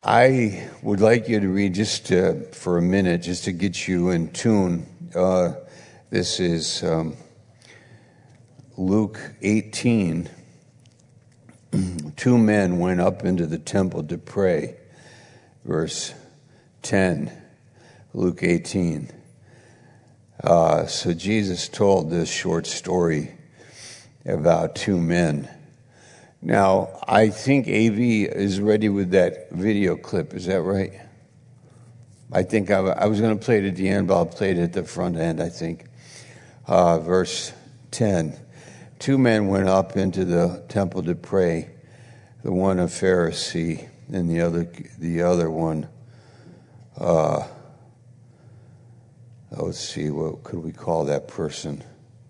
I would like you to read just for a minute, just to get you in tune. This is Luke 18. Two men went up into the temple to pray. Verse 10, Luke 18. So Jesus told this short story about two men. Now, I think AV is ready with that video clip. Is that right? I think I was going to play it at the end, but I'll play it at the front end, I think. Verse 10. Two men went up into the temple to pray, the one a Pharisee and the other one, let's see, what could we call that person?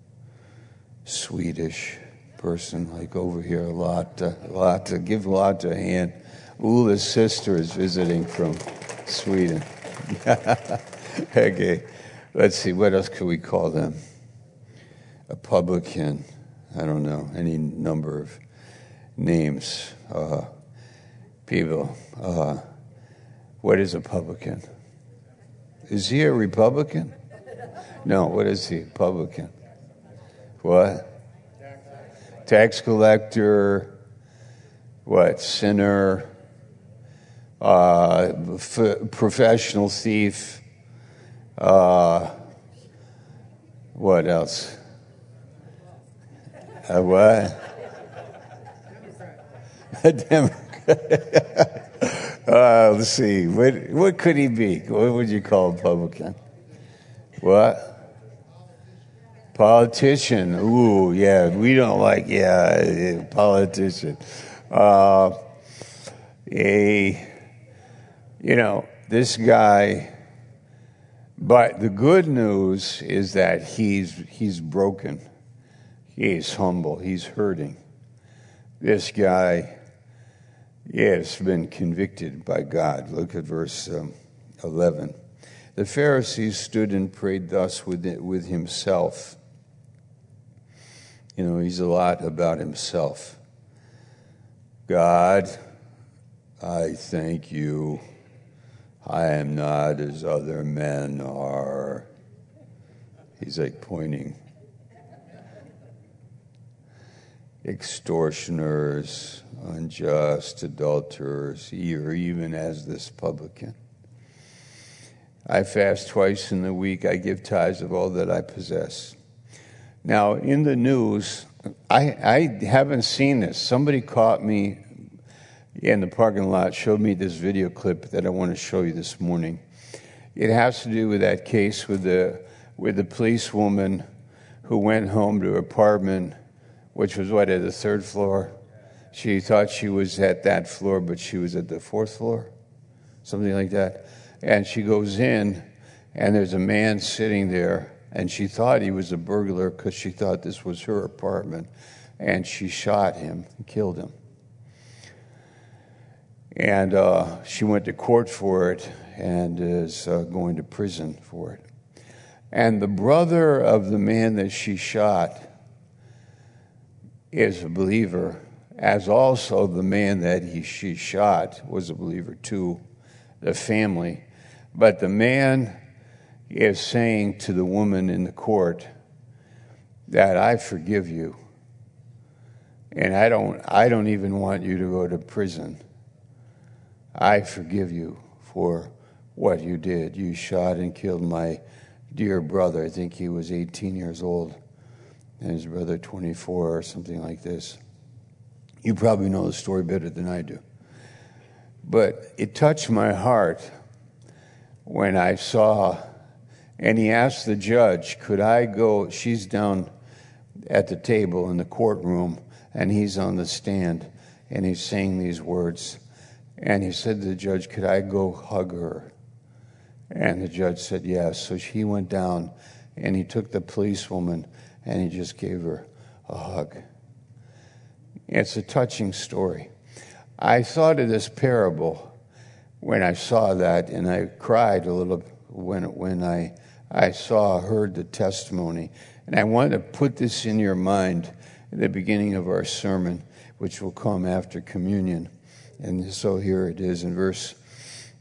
Swedish person, like over here, a lot to give a lot to a hand. Ulla's sister is visiting from Sweden. Okay, let's see, what else could we call them? A publican, I don't know, any number of names. People, what is a publican? Is he a Republican? No, what is he? Publican. What? Tax collector. What? Sinner. Professional thief. What else? What? A Democrat. Let's see. What could he be? What would you call a publican? What? Politician. Ooh, yeah. We don't like, politician. This guy. But the good news is that he's broken. He's humble. He's hurting. This guy has been convicted by God. Look at verse 11. The Pharisee stood and prayed thus with himself. He's a lot about himself. God, I thank you. I am not as other men are. He's like pointing. Extortioners, unjust, adulterers, or even as this publican. I fast twice in the week. I give tithes of all that I possess. Now, in the news, I haven't seen this. Somebody caught me in the parking lot, showed me this video clip that I want to show you this morning. It has to do with that case with the policewoman who went home to her apartment, which was at the third floor. She thought she was at that floor, but she was at the fourth floor, something like that. And she goes in, and there's a man sitting there, and she thought he was a burglar because she thought this was her apartment, and she shot him and killed him. And she went to court for it and is going to prison for it. And the brother of the man that she shot is a believer, as also the man that she shot was a believer too, the family. But the man is saying to the woman in the court that I forgive you, and I don't even want you to go to prison. I forgive you for what you did. You shot and killed my dear brother. I think he was 18 years old, and his brother 24 or something like this. You probably know the story better than I do. But it touched my heart when I saw, and he asked the judge, could I go? She's down at the table in the courtroom, and he's on the stand, and he's saying these words. And he said to the judge, could I go hug her? And the judge said yes. So he went down, and he took the policewoman, and he just gave her a hug. It's a touching story. I thought of this parable when I saw that, and I cried a little when I heard the testimony. And I wanted to put this in your mind at the beginning of our sermon, which will come after communion. And so here it is in verse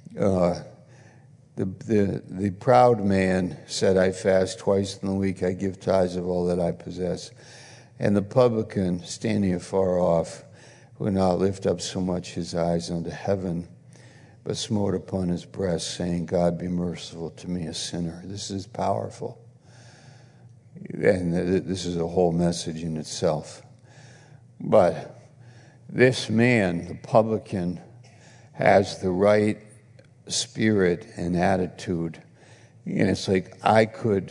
The proud man said, I fast twice in the week, I give tithes of all that I possess. And the publican, standing afar off, would not lift up so much his eyes unto heaven, but smote upon his breast, saying, God, be merciful to me, a sinner. This is powerful. And this is a whole message in itself. But this man, the publican, has the right spirit and attitude. And it's like, I could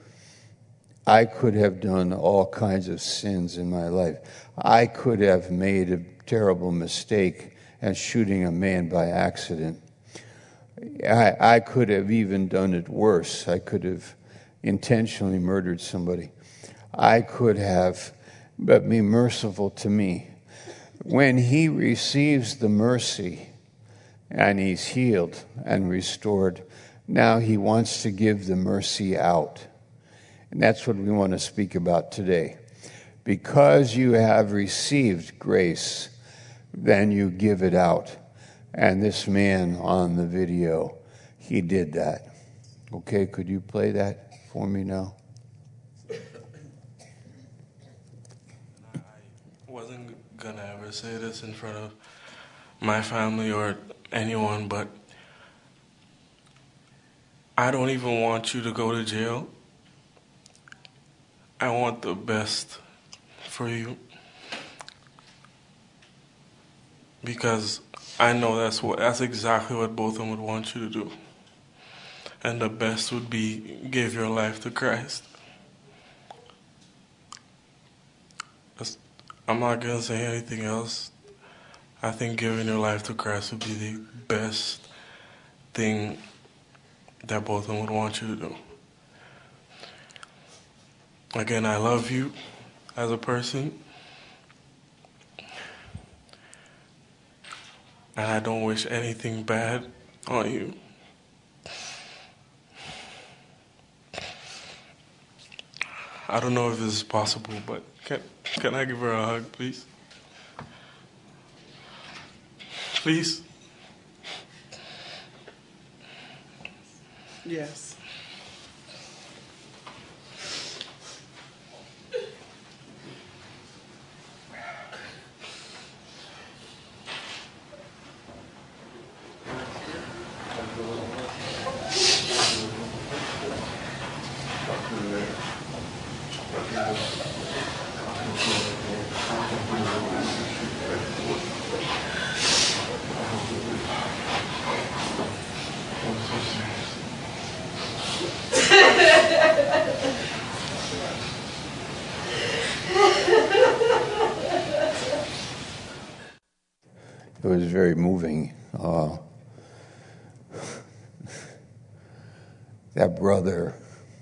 have done all kinds of sins in my life. I could have made a terrible mistake and shooting a man by accident. I could have even done it worse. I could have intentionally murdered somebody. I could have, but be merciful to me. When he receives the mercy and he's healed and restored, now he wants to give the mercy out. And that's what we want to speak about today. Because you have received grace, then you give it out. And this man on the video, he did that. Okay, could you play that for me now? I wasn't going to ever say this in front of my family or anyone, but I don't even want you to go to jail. I want the best for you. Because I know that's exactly what both of them would want you to do. And the best would be give your life to Christ. I'm not going to say anything else. I think giving your life to Christ would be the best thing that both of them would want you to do. Again, I love you as a person. And I don't wish anything bad on you. I don't know if this is possible, but can I give her a hug, please? Please? Yes. It was very moving. That brother,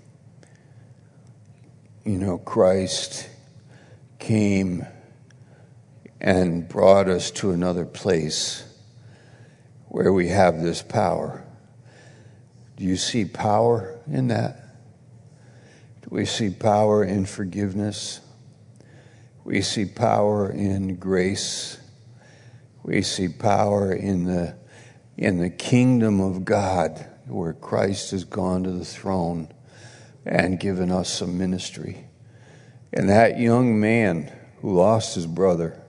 Christ came and brought us to another place where we have this power. Do you see power in that? Do we see power in forgiveness? We see power in grace. We see power in the kingdom of God, where Christ has gone to the throne and given us some ministry. And that young man who lost his brother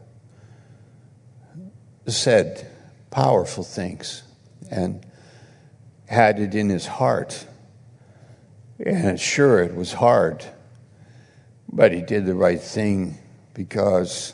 said powerful things and had it in his heart. And sure, it was hard, but he did the right thing because,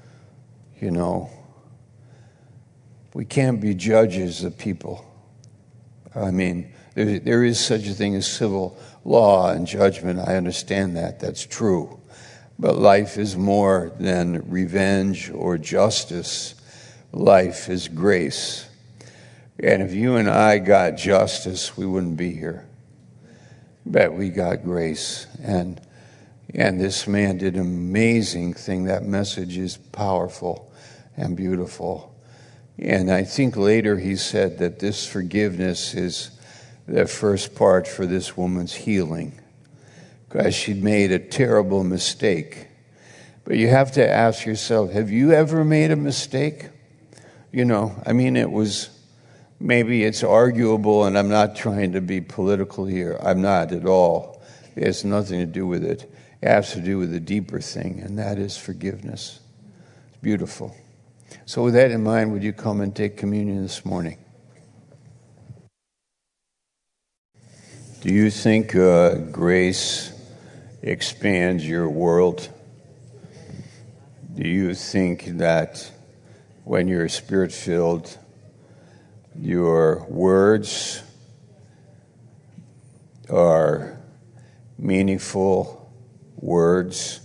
we can't be judges of people. I mean, there is such a thing as civil law and judgment. I understand that. That's true. But life is more than revenge or justice. Life is grace. And if you and I got justice, we wouldn't be here. But we got grace. And this man did an amazing thing. That message is powerful and beautiful. And I think later he said that this forgiveness is the first part for this woman's healing, because she'd made a terrible mistake. But you have to ask yourself, have you ever made a mistake? It was maybe it's arguable, and I'm not trying to be political here. I'm not at all. It has nothing to do with it. It has to do with a deeper thing, and that is forgiveness. It's beautiful. So with that in mind, would you come and take communion this morning? Do you think grace expands your world? Do you think that when you're Spirit-filled, your words are meaningful words?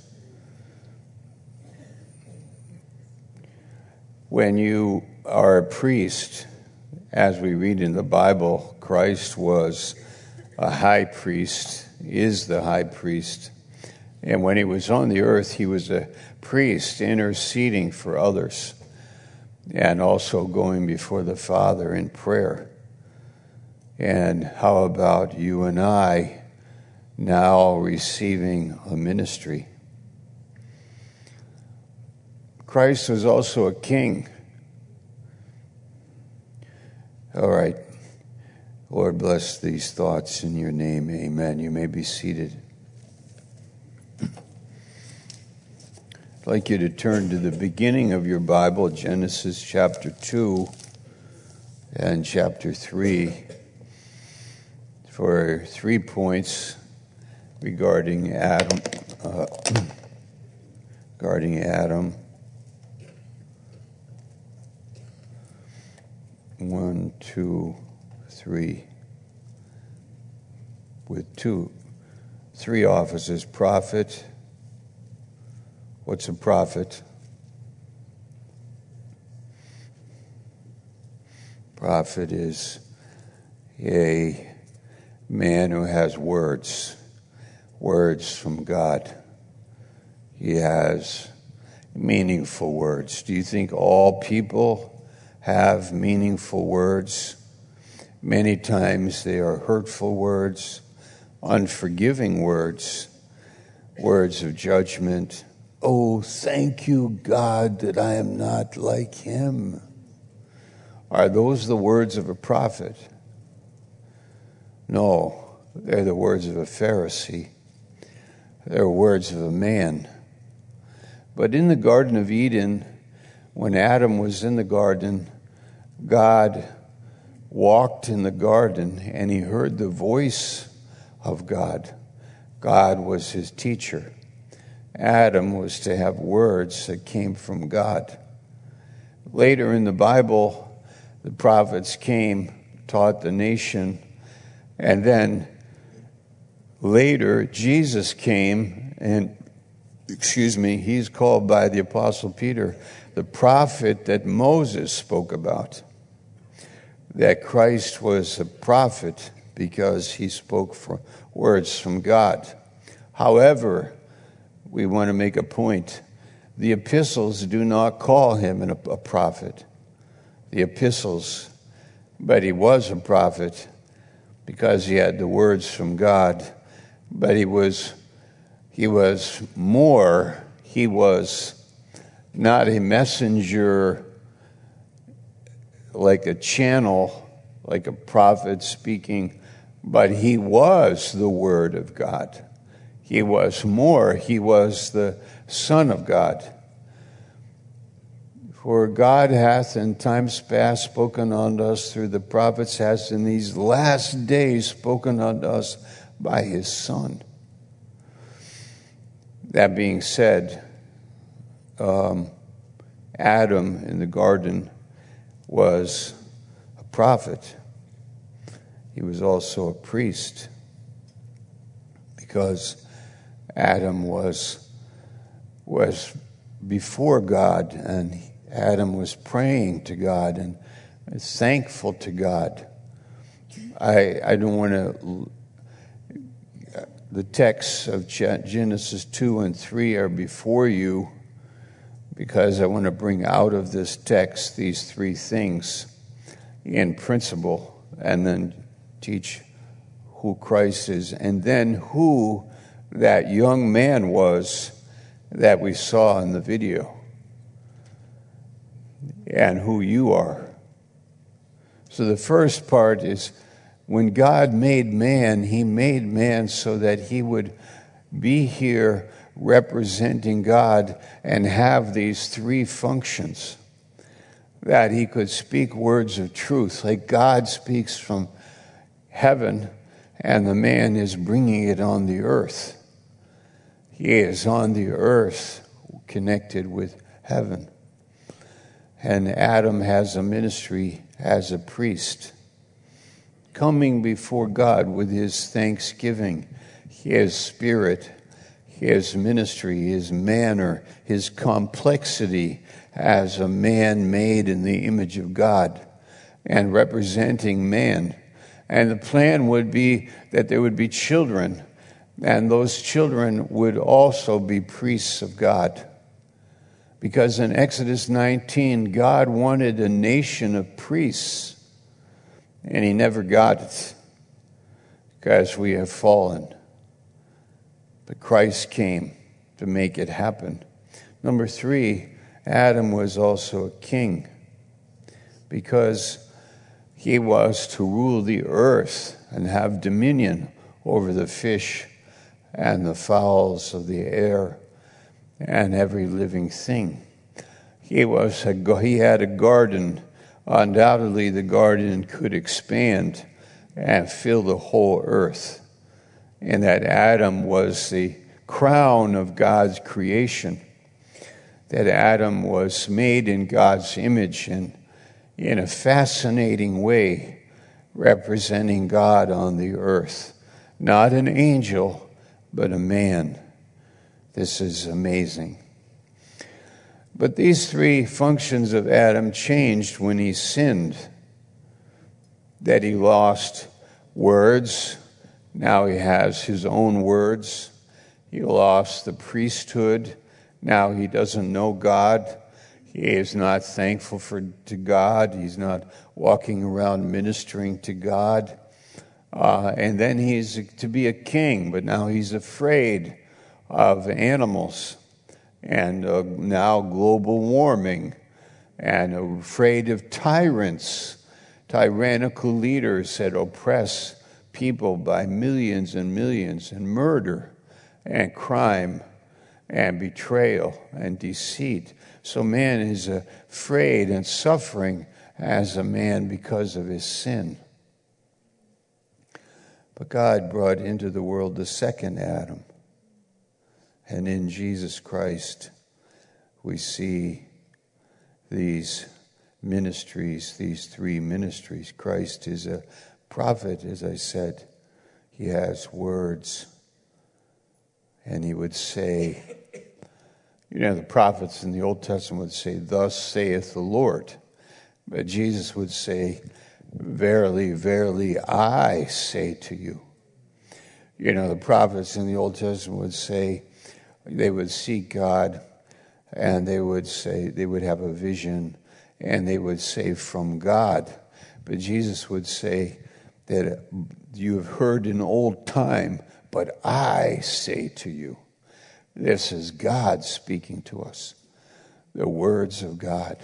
When you are a priest, as we read in the Bible, Christ was a high priest, is the high priest. And when he was on the earth, he was a priest interceding for others and also going before the Father in prayer. And how about you and I now receiving a ministry? Christ was also a king. All right. Lord, bless these thoughts in your name. Amen. You may be seated. I'd like you to turn to the beginning of your Bible, Genesis chapter 2 and chapter 3, for 3 points regarding Adam. Regarding Adam. 1, 2, 3. With 3 offices. Prophet. What's a prophet? Prophet is a man who has words from God. He has meaningful words. Do you think all people have meaningful words? Many times they are hurtful words, unforgiving words, words of judgment. Oh, thank you, God, that I am not like him. Are those the words of a prophet? No, they're the words of a Pharisee. They're words of a man. But in the Garden of Eden, when Adam was in the garden, God walked in the garden and he heard the voice of God. God was his teacher. Adam was to have words that came from God. Later in the Bible, the prophets came, taught the nation, and then later Jesus came, and he's called by the Apostle Peter the prophet that Moses spoke about. That Christ was a prophet because he spoke words from God. However, we want to make a point. The epistles do not call him a prophet. The epistles, but he was a prophet because he had the words from God. But he was not a messenger like a channel, like a prophet speaking, but he was the Word of God. He was the Son of God. For God hath in times past spoken unto us through the prophets, hath in these last days spoken unto us by his Son. That being said, Adam in the garden was a prophet. He was also a priest because Adam was before God, and Adam was praying to God and thankful to God. I don't want to. The texts of Genesis 2 and 3 are before you because I want to bring out of this text these 3 things in principle, and then teach who Christ is, and then who that young man was that we saw in the video, and who you are. So the first part is when God made man, he made man so that he would be here representing God and have these three functions. That he could speak words of truth, like God speaks from heaven, and the man is bringing it on the earth. He is on the earth, connected with heaven. And Adam has a ministry as a priest, coming before God with his thanksgiving, his spirit, his ministry, his manner, his complexity as a man made in the image of God and representing man. And the plan would be that there would be children, and those children would also be priests of God. Because in Exodus 19, God wanted a nation of priests, and he never got it because we have fallen. But Christ came to make it happen. Number 3, Adam was also a king because he was to rule the earth and have dominion over the fish and the fowls of the air and every living thing. He had a garden. Undoubtedly, the garden could expand and fill the whole earth. And that Adam was the crown of God's creation. That Adam was made in God's image and in a fascinating way, representing God on the earth. Not an angel, but a man. This is amazing. But these three functions of Adam changed when he sinned. That he lost words. Now he has his own words. He lost the priesthood. Now he doesn't know God. He is not thankful to God. He's not walking around ministering to God. And then he's to be a king, but now he's afraid of animals and now global warming and afraid of tyrants, tyrannical leaders that oppress people by millions and millions, and murder and crime and betrayal and deceit. So man is afraid and suffering as a man because of his sin. But God brought into the world the second Adam. And in Jesus Christ, we see these ministries, these three ministries. Christ is a prophet, as I said. He has words. And he would say, the prophets in the Old Testament would say, "Thus saith the Lord." But Jesus would say, "Verily, verily, I say to you." The prophets in the Old Testament would say, they would seek God, and they would say, they would have a vision, and they would say from God. But Jesus would say that you have heard in old time, but I say to you. This is God speaking to us, the words of God.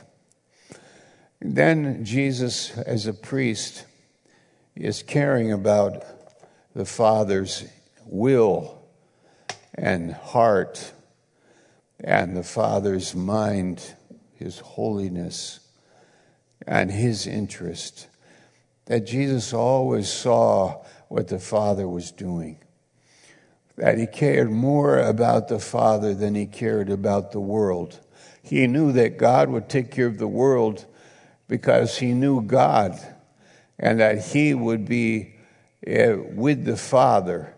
And then Jesus, as a priest, is caring about the Father's will and heart and the Father's mind, his holiness and his interest. That Jesus always saw what the Father was doing. That he cared more about the Father than he cared about the world. He knew that God would take care of the world because he knew God, and that he would be with the Father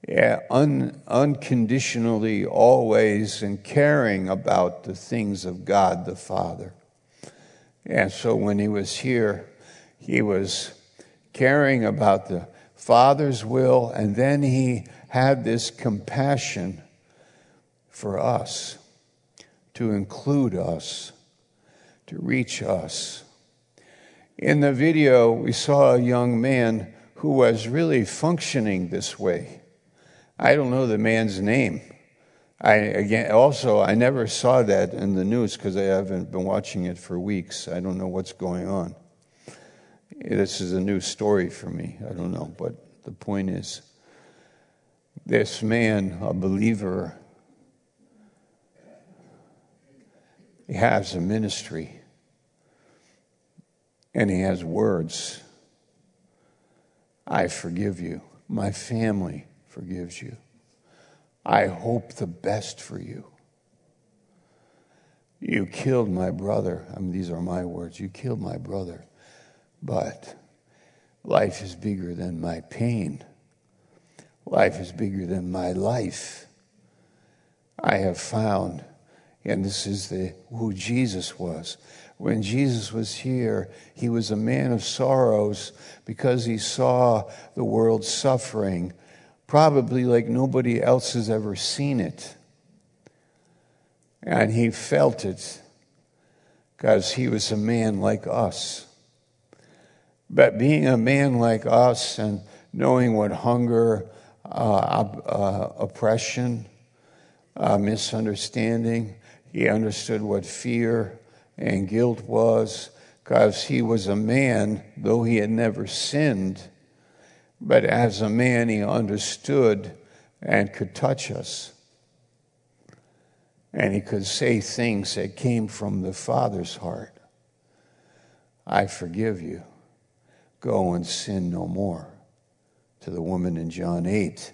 unconditionally always, and caring about the things of God the Father. And so when he was here, he was caring about the Father's will, and then he had this compassion for us, to include us, to reach us. In the video, we saw a young man who was really functioning this way. I don't know the man's name. I never saw that in the news because I haven't been watching it for weeks. I don't know what's going on. This is a new story for me. I don't know, but the point is, this man, a believer, he has a ministry, and he has words. I forgive you. My family forgives you. I hope the best for you. You killed my brother. I mean, these are my words. You killed my brother. But life is bigger than my pain. Life is bigger than my life. I have found, and this is who Jesus was. When Jesus was here, he was a man of sorrows because he saw the world suffering, probably like nobody else has ever seen it. And he felt it because he was a man like us. But being a man like us and knowing what hunger, oppression, misunderstanding, he understood what fear and guilt was, because he was a man, though he had never sinned. But as a man, he understood and could touch us. And he could say things that came from the Father's heart. I forgive you. Go and sin no more. To the woman in John 8.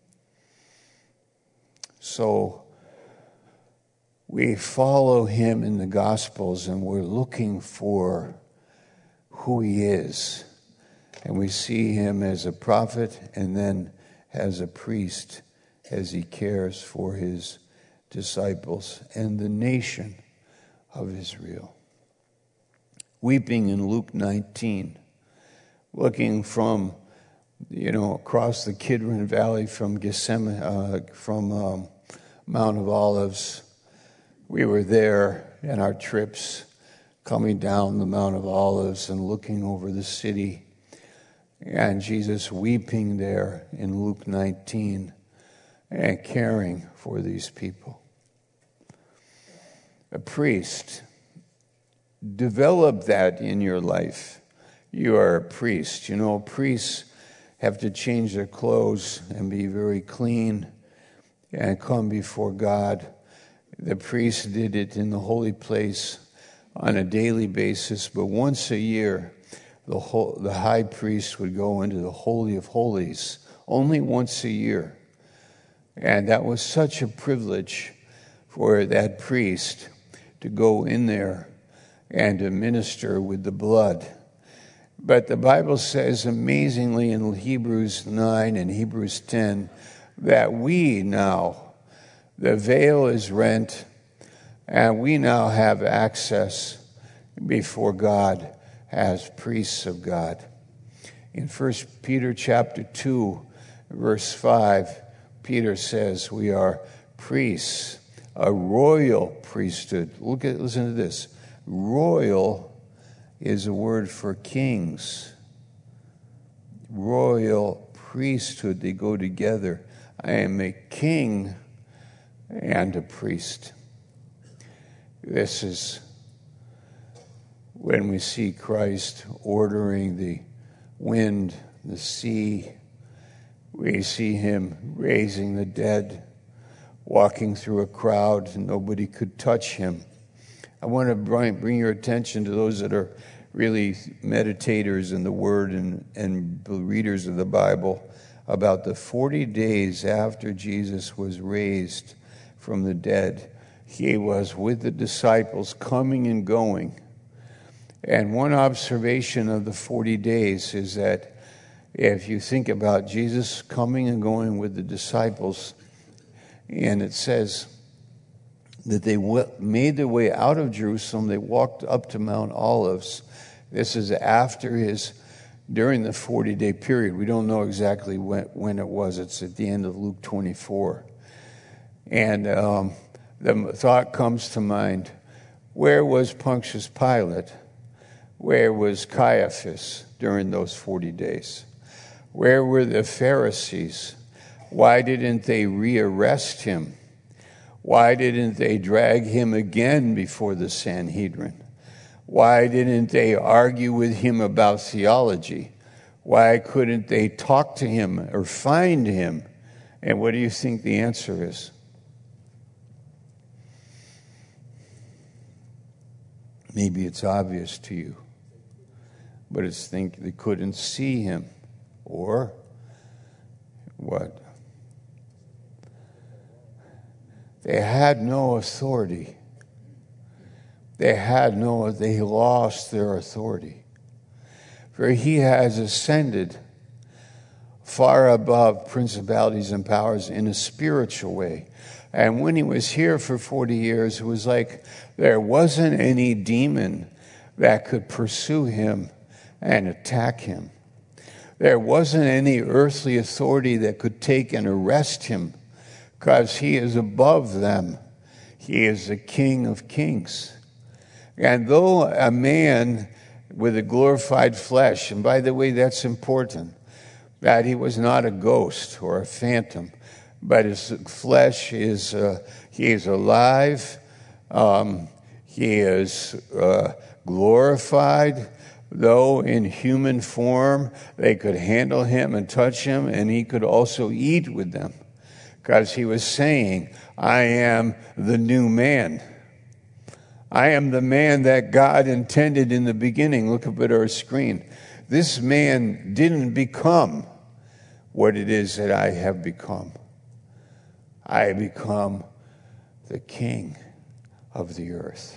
So we follow him in the Gospels, and we're looking for who he is. And we see him as a prophet and then as a priest as he cares for his disciples and the nation of Israel. Weeping in Luke 19, looking from, across the Kidron Valley from Gethsemane, from Mount of Olives. We were there in our trips, coming down the Mount of Olives and looking over the city. And Jesus weeping there in Luke 19 and caring for these people. A priest, develop that in your life. You are a priest. Priests have to change their clothes and be very clean and come before God. The priest did it in the holy place on a daily basis, but once a year, the high priest would go into the Holy of Holies, only once a year. And that was such a privilege for that priest to go in there and to minister with the blood. But the Bible says amazingly in Hebrews 9 and Hebrews 10 that we now, the veil is rent, and we now have access before God as priests of God. In 1 Peter chapter 2, verse 5, Peter says we are priests, a royal priesthood. Listen to this. Royal is a word for kings. Royal priesthood, they go together. I am a king and a priest. This is when we see Christ ordering the wind, the sea. We see him raising the dead, walking through a crowd, and nobody could touch him. I want to bring your attention to those that are really meditators in the Word and readers of the Bible about the 40 days after Jesus was raised from the dead. He was with the disciples coming and going. And one observation of the 40 days is that if you think about Jesus coming and going with the disciples, and it says that they made their way out of Jerusalem, they walked up to Mount Olives. This is during the 40-day period. We don't know exactly when it was. It's at the end of Luke 24. And the thought comes to mind, where was Pontius Pilate? Where was Caiaphas during those 40 days? Where were the Pharisees? Why didn't they rearrest him? Why didn't they drag him again before the Sanhedrin? Why didn't they argue with him about theology? Why couldn't they talk to him or find him? And what do you think the answer is? Maybe it's obvious to you, but it's think they couldn't see him. Or what? They had no authority. They lost their authority. For he has ascended far above principalities and powers in a spiritual way. And when he was here for 40 years, it was like there wasn't any demon that could pursue him and attack him. There wasn't any earthly authority that could take and arrest him, because he is above them. He is the King of Kings. And though a man with a glorified flesh, and by the way, that's important, that he was not a ghost or a phantom, but his flesh is, he is alive, he is glorified. Though in human form, they could handle him and touch him, and he could also eat with them, because he was saying, I am the new man. I am the man that God intended in the beginning. Look up at our screen. This man didn't become what it is that I have become. I have become the king of the earth.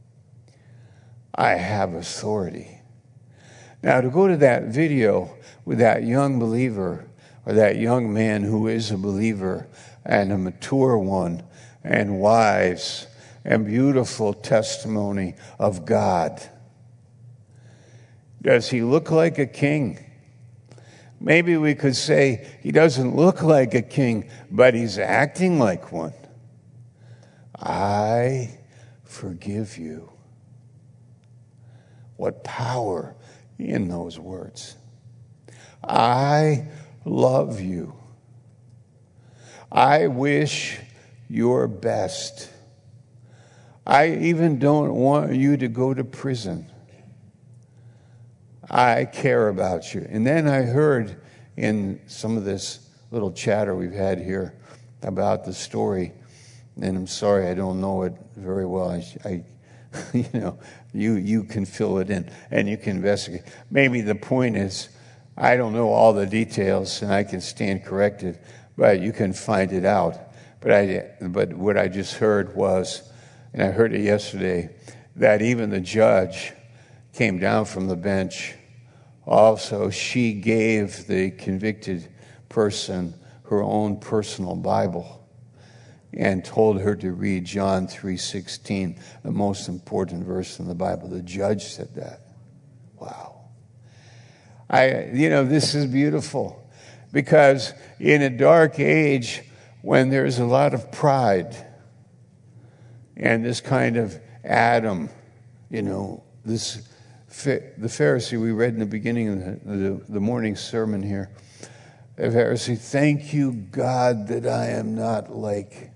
I have authority. Now, to go to that video with that young believer, or that young man who is a believer and a mature one, and wives, and beautiful testimony of God. Does he look like a king? Maybe we could say he doesn't look like a king, but he's acting like one. I forgive you. What power in those words. I love you. I wish your best. I even don't want you to go to prison. I care about you. And then I heard in some of this little chatter we've had here about the story, and I'm sorry I don't know it very well. I you can fill it in and you can investigate. Maybe the point is, I don't know all the details and I can stand corrected, but you can find it out. But what I just heard was, and I heard it yesterday, that even the judge came down from the bench. Also, she gave the convicted person her own personal Bible and told her to read John 3:16, the most important verse in the Bible. The judge said that. Wow. This is beautiful, because in a dark age when there's a lot of pride and this kind of Adam, the Pharisee we read in the beginning of the morning sermon here, the Pharisee, thank you, God, that I am not like.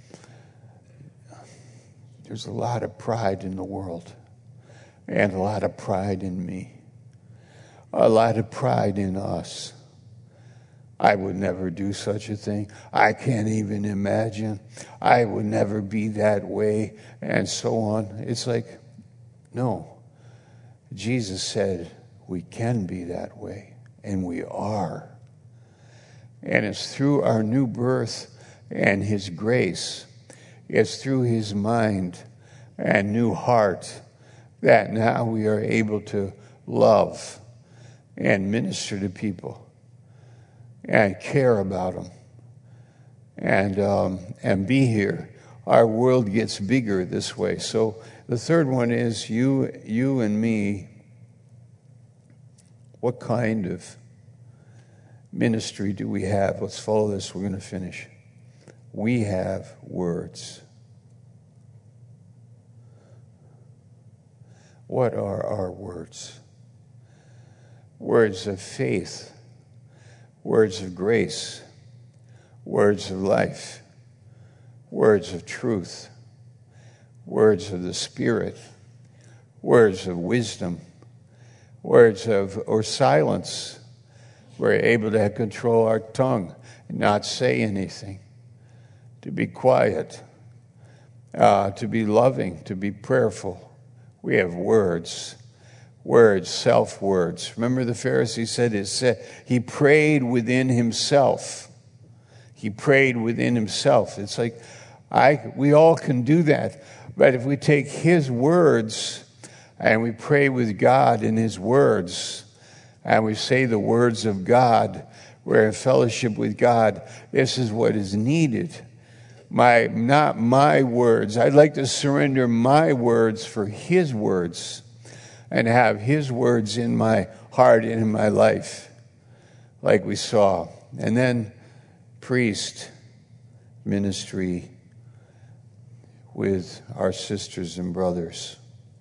There's a lot of pride in the world, and a lot of pride in me, a lot of pride in us. I would never do such a thing. I can't even imagine. I would never be that way, and so on. It's like, no. Jesus said we can be that way, and we are. And it's through our new birth and his grace, it's through his mind and new heart that now we are able to love and minister to people and care about them and be here. Our world gets bigger this way. So the third one is you and me. What kind of ministry do we have? Let's follow this. We're going to finish. We have words. What are our words? Words of faith, words of grace, words of life, words of truth, words of the Spirit, words of wisdom, words of or silence. We're able to control our tongue and not say anything, to be quiet, to be loving, to be prayerful. We have words, self-words. Remember the Pharisee said he prayed within himself. He prayed within himself. It's like we all can do that. But if we take his words and we pray with God in his words, and we say the words of God, we're in fellowship with God, this is what is needed. Not my words. I'd like to surrender my words for his words and have his words in my heart and in my life, like we saw. And then priest ministry with our sisters and brothers,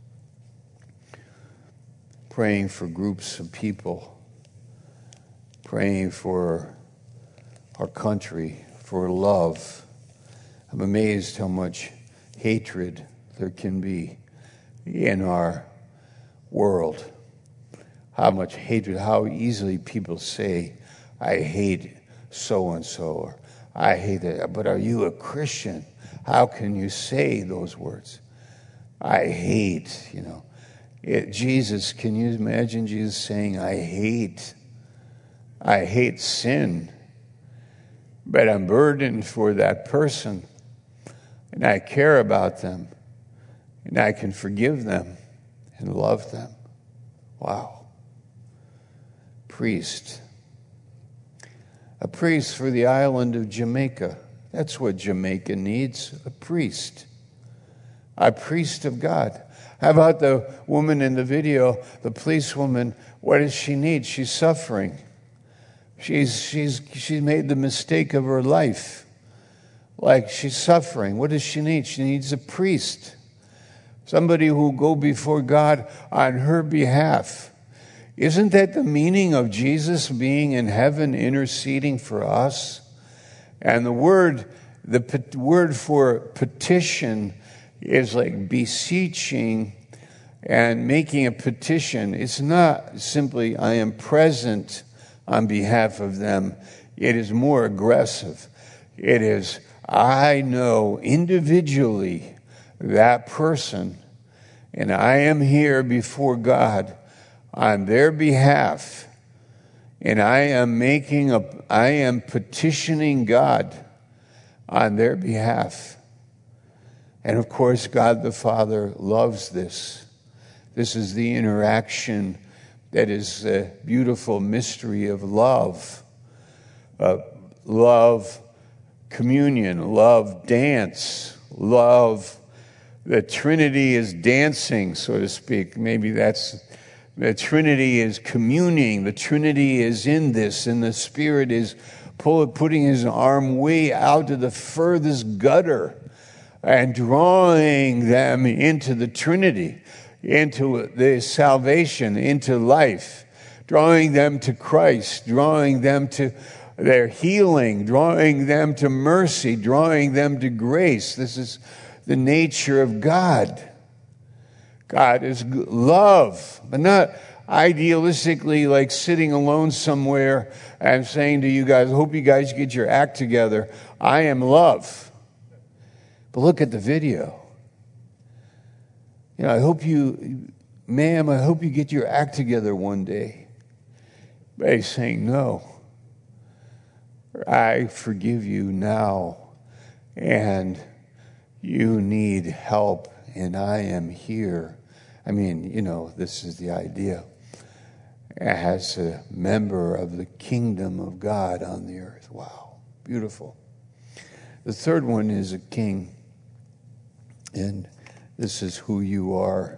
praying for groups of people, praying for our country, for love. I'm amazed how much hatred there can be in our world. How much hatred, how easily people say, I hate so-and-so, or I hate that. But are you a Christian? How can you say those words? I hate, Jesus, can you imagine Jesus saying, I hate sin, but I'm burdened for that person, and I care about them, and I can forgive them and love them. Wow. Priest. A priest for the island of Jamaica. That's what Jamaica needs, a priest. A priest of God. How about the woman in the video, the policewoman? What does she need? She's suffering. She's made the mistake of her life. Like, she's suffering. What does she need? She needs a priest. Somebody who will go before God on her behalf. Isn't that the meaning of Jesus being in heaven interceding for us? And the word for petition is like beseeching and making a petition. It's not simply, I am present on behalf of them. It is more aggressive. It is, I know individually that person, and I am here before God on their behalf, and I am petitioning God on their behalf. And of course, God the Father loves this. This is the interaction that is the beautiful mystery of love. Love communion, love dance, love. The Trinity is dancing, so to speak. Maybe that's, the Trinity is communing. The Trinity is in this, and the Spirit is putting his arm way out to the furthest gutter and drawing them into the Trinity, into the salvation, into life, drawing them to Christ, drawing them to their healing, drawing them to mercy, drawing them to grace. This is the nature of God. God is love, but not idealistically like sitting alone somewhere and saying to you guys, I hope you guys get your act together. I am love. But look at the video. I hope you, ma'am, I hope you get your act together one day. But he's saying, no, I forgive you now, and you need help, and I am here. I mean, this is the idea. As a member of the kingdom of God on the earth. Wow, beautiful. The third one is a king. And this is who you are,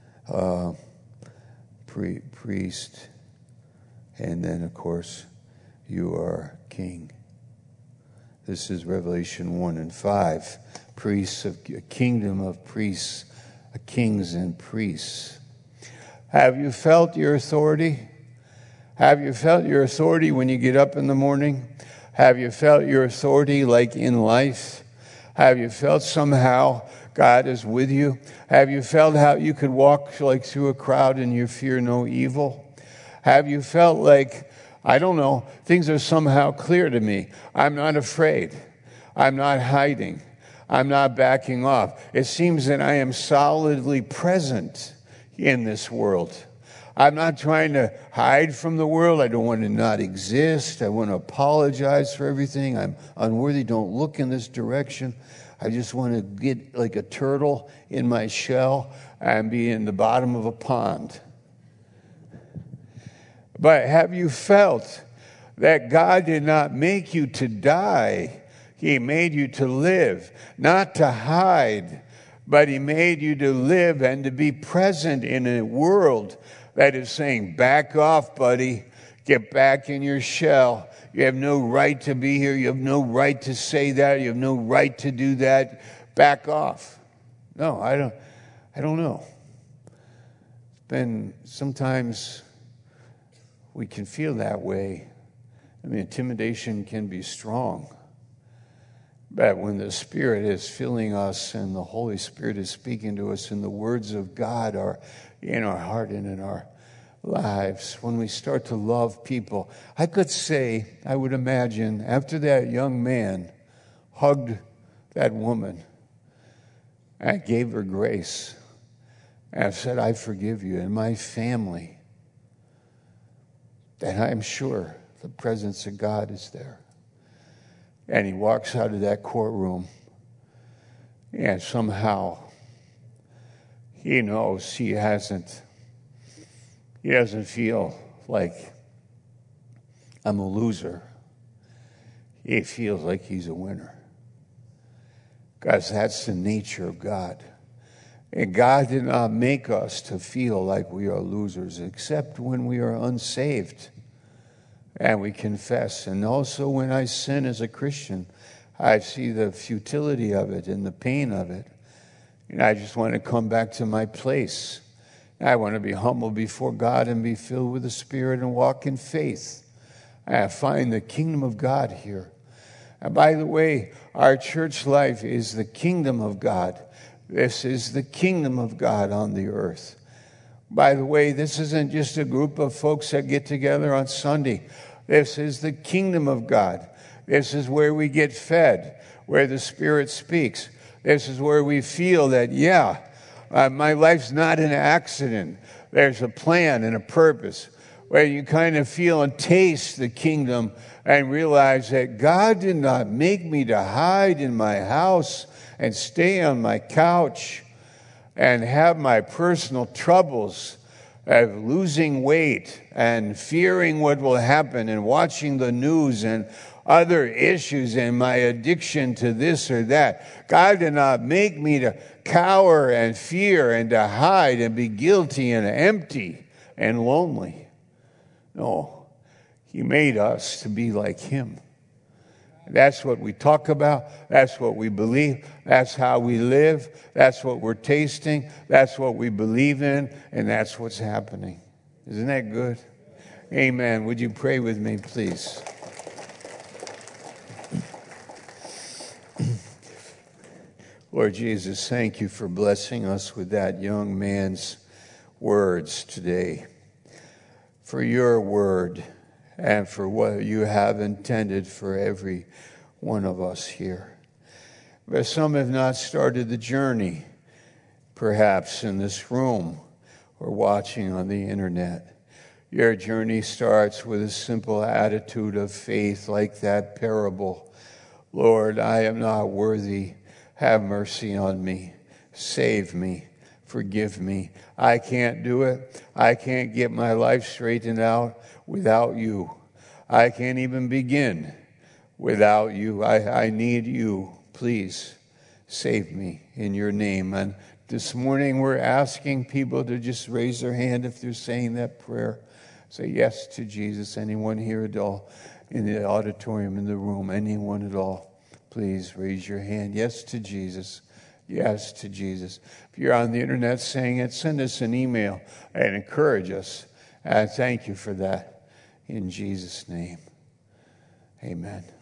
priest. And then, of course, you are king. This is Revelation 1 and 5. Priests of a kingdom of priests, kings and priests. Have you felt your authority? Have you felt your authority when you get up in the morning? Have you felt your authority like in life? Have you felt somehow God is with you? Have you felt how you could walk like through a crowd and you fear no evil? Have you felt like, I don't know, things are somehow clear to me. I'm not afraid. I'm not hiding. I'm not backing off. It seems that I am solidly present in this world. I'm not trying to hide from the world. I don't want to not exist. I want to apologize for everything. I'm unworthy. Don't look in this direction. I just want to get like a turtle in my shell and be in the bottom of a pond. But have you felt that God did not make you to die? He made you to live, not to hide, but He made you to live and to be present in a world that is saying, back off, buddy. Get back in your shell. You have no right to be here. You have no right to say that. You have no right to do that. Back off. No, I don't know. It's been sometimes we can feel that way. I mean, intimidation can be strong. But when the Spirit is filling us and the Holy Spirit is speaking to us and the words of God are in our heart and in our lives, when we start to love people, I could say, I would imagine, after that young man hugged that woman and gave her grace and said, I forgive you and my family, that I'm sure the presence of God is there. And he walks out of that courtroom, and somehow he knows he doesn't feel like I'm a loser. He feels like he's a winner. Because that's the nature of God. And God did not make us to feel like we are losers, except when we are unsaved. And we confess. And also when I sin as a Christian, I see the futility of it and the pain of it. And I just want to come back to my place. I want to be humble before God and be filled with the Spirit and walk in faith. I find the kingdom of God here. And by the way, our church life is the kingdom of God. This is the kingdom of God on the earth. By the way, this isn't just a group of folks that get together on Sunday. This is the kingdom of God. This is where we get fed, where the Spirit speaks. This is where we feel that, my life's not an accident. There's a plan and a purpose, where you kind of feel and taste the kingdom and realize that God did not make me to hide in my house and stay on my couch and have my personal troubles of losing weight and fearing what will happen and watching the news and other issues and my addiction to this or that. God did not make me to cower and fear and to hide and be guilty and empty and lonely. No, He made us to be like Him. That's what we talk about. That's what we believe. That's how we live. That's what we're tasting. That's what we believe in. And that's what's happening. Isn't that good? Amen. Would you pray with me, please? Lord Jesus, thank you for blessing us with that young man's words today. For your word and for what you have intended for every one of us here. But some have not started the journey, perhaps in this room or watching on the internet. Your journey starts with a simple attitude of faith like that parable. Lord, I am not worthy. Have mercy on me. Save me. Forgive me. I can't do it. I can't get my life straightened out without you. I can't even begin without you. I need you. Please save me in your name. And this morning we're asking people to just raise their hand if they're saying that prayer. Say yes to Jesus. Anyone here at all in the auditorium, in the room, anyone at all, please raise your hand. Yes to Jesus. Yes to Jesus. If you're on the internet saying it, send us an email and encourage us. And thank you for that. In Jesus' name, amen.